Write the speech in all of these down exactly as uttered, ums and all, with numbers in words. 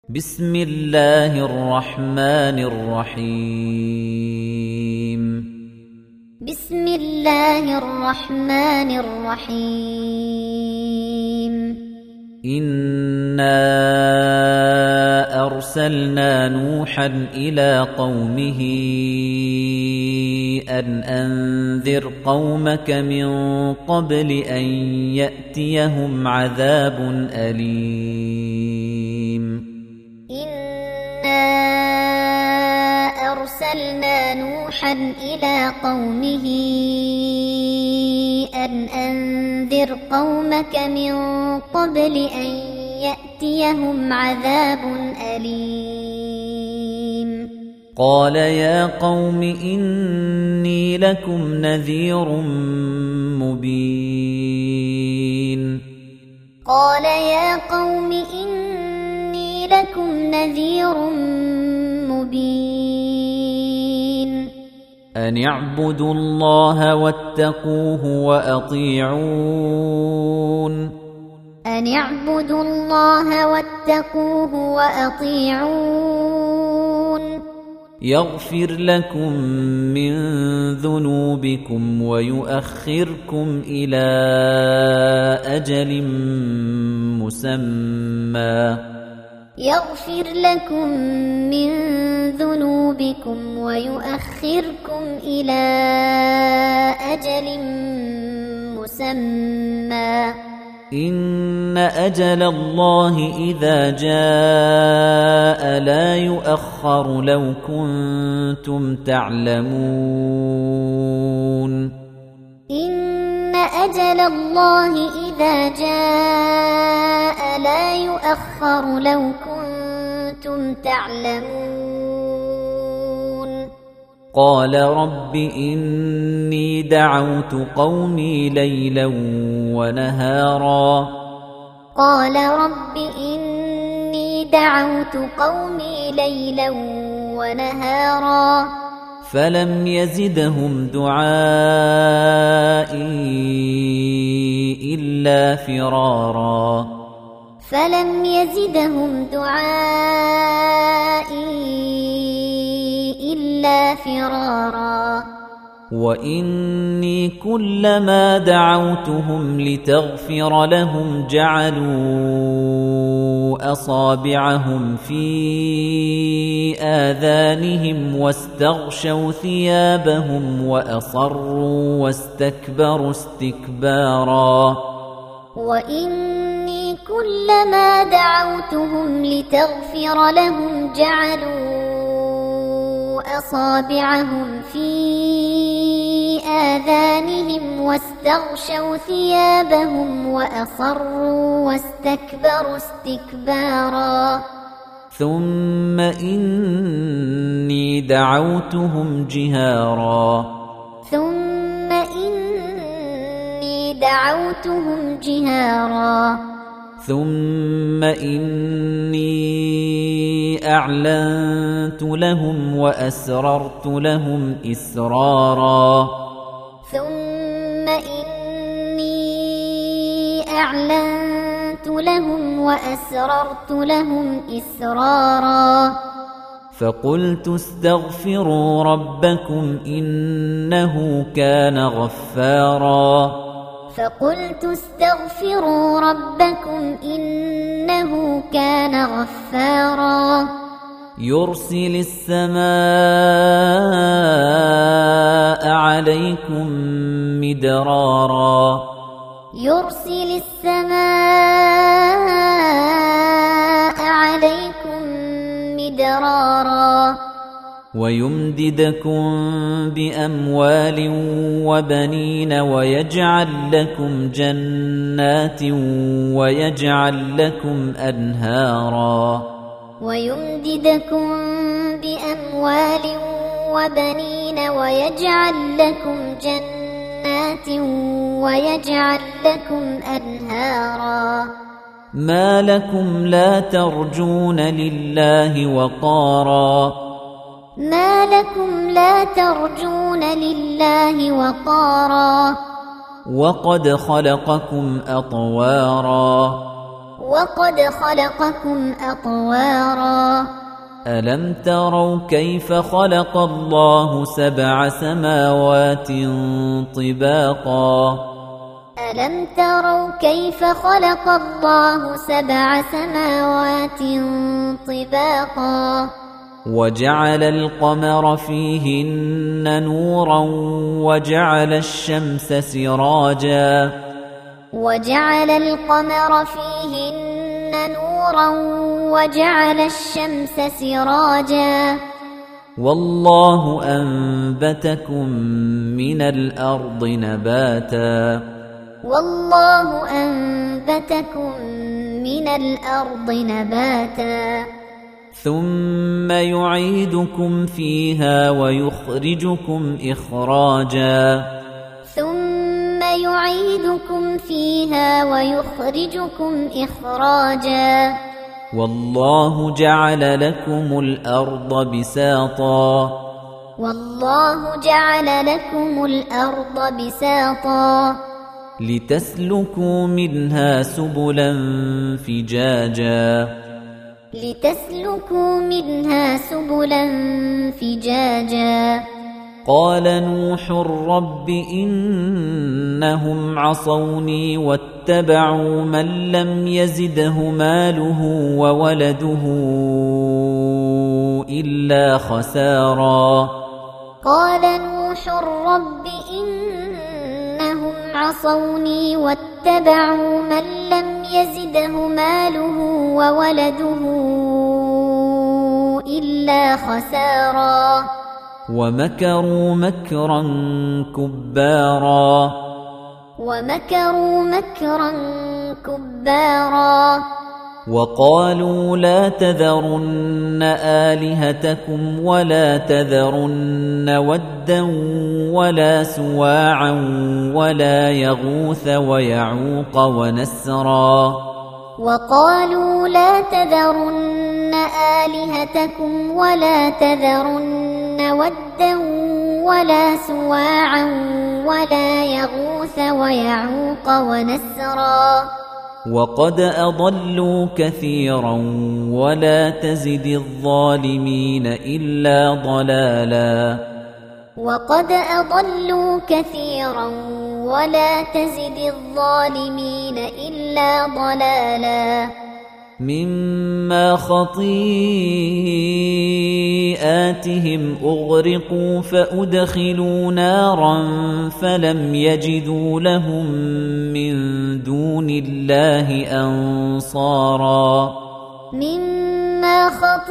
بسم الله الرحمن الرحيم بسم الله الرحمن الرحيم إنا أرسلنا نوحا إلى قومه أن أنذر قومك من قبل أن يأتيهم عذاب أليم إنا أرسلنا نوحا إلى قومه أن أنذر قومك من قبل أن يأتيهم عذاب أليم قال يا قوم إني لكم نذير مبين قال يا قوم إني لكم نذير مبين أن اعبدوا الله واتقوه وأطيعون أن اعبدوا الله واتقوه وأطيعون يغفر لكم من ذنوبكم ويؤخركم إلى أجل مسمى يغفر لكم من ذنوبكم ويؤخركم إلى أجل مسمى إن أجل الله إذا جاء لا يؤخر لو كنتم تعلمون إن أجل الله إذا جاء لا يؤخر لو كنتم تعلمون قال رب إني دعوت قومي ليلا ونهارا قال رب إني دعوت قومي ليلا ونهارا فلم يزدهم دعائي إلا فرارا فلم يزدهم دعائي إلا فرارا وإني كلما دعوتهم لتغفر لهم جعلوا أصابعهم في آذانهم واستغشوا ثيابهم وأصروا واستكبروا استكبارا وإني كلما دعوتهم لتغفر لهم جعلوا أصابعهم في آذانهم واستغشوا ثيابهم وأصروا واستكبروا استكبارا ثم إني دعوتهم جهارا ثم إني دعوتهم جهارا ثم إني أعلنت لهم وأسررت لهم إسرارا ثم إني أعلنت لهم وأسررت لهم إسرارا فقلت استغفروا ربكم إنه كان غفارا فقلت استغفروا ربكم إنه كان غفارا يرسل السماء عليكم مدرارا يرسل السماء عليكم مدرارا ويمددكم بأموال وبنين ويجعل لكم جنات ويجعل لكم أنهارا ويمددكم بأموال وبنين ويجعل لكم جنات ويجعل لكم أنهارا ما لكم لا ترجون لله وقارا ما لكم لا ترجون لله وقارا وقد خلقكم أطوارا وقد خلقكم أطوارا ألم تروا كيف خلق الله سبع سماوات طباقا ألم تروا كيف خلق الله سبع سماوات طباقا وجعل القمر فيهن نورا وجعل الشمس سراجا وجعل القمر فيهن نورا وجعل الشمس سراجا والله أنبتكم من الأرض نباتا والله أنبتكم من الأرض نباتا ثم يعيدكم فيها ويخرجكم إخراجا ثم يعيدكم فيها ويخرجكم إخراجا والله جعل لكم الأرض بساطا والله جعل لكم الأرض بساطا لتسلكوا منها سبلا فجاجا لتسلكوا منها سبلا فجاجا قال نوح رب إنهم عصوني واتبعوا من لم يزده ماله وولده إلا خسارا قال نوح رب إنهم عصوني واتبعوا من لم يزده ماله وولده إلا خسارا ومكروا مكرا كبارا ومكروا مكرا كبارا وقالوا لا تذرن آلهتكم ولا تذرن ودا ولا سواعا ولا يغوث ويعوق ونسرا وقالوا لا تذرن آلهتكم ولا تذرن ودا ولا سواعا ولا يغوث ويعوق ونسرا وقد أضلوا كثيرا ولا تزد الظالمين إلا ضلالا وقد أضلوا كثيرا ولا تزد الظالمين إلا ضلالا مما خطيئاتهم أغرقوا فأدخلوا نارا فلم يجدوا لهم من دون الله أنصارا مما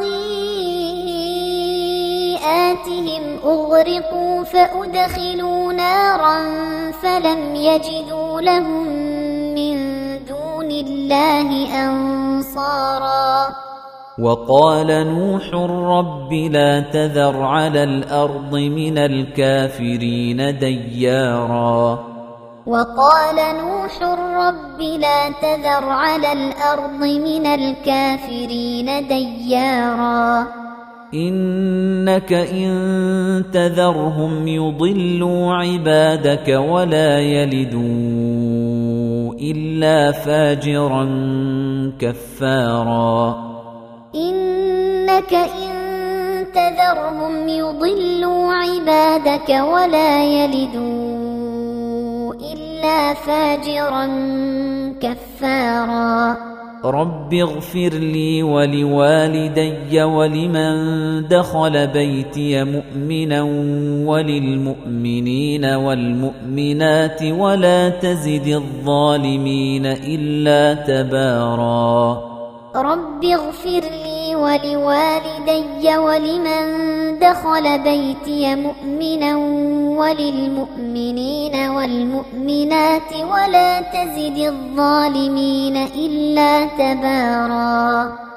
خطيئاتهم أغرقوا فأدخلوا نارا فلم يجدوا لهم من دون الله أنصارا وقال نوح رب لا تذر على الأرض من الكافرين ديارا وقال نوح رب لا تذر على الأرض من الكافرين ديارا إنك إن تذرهم يضلوا عبادك ولا يلدوا إلا فاجرا كفارا إنك إن تذرهم يضلوا عبادك ولا يلدوا إلا فاجرا كفارا رب اغفر لي ولوالدي ولمن دخل بيتي مؤمنا وللمؤمنين والمؤمنات ولا تزد الظالمين إلا تبارا رب اغفر لي ولوالدي ولمن دخل بيتي مؤمنا وللمؤمنين والمؤمنات ولا تزد الظالمين إلا تبارا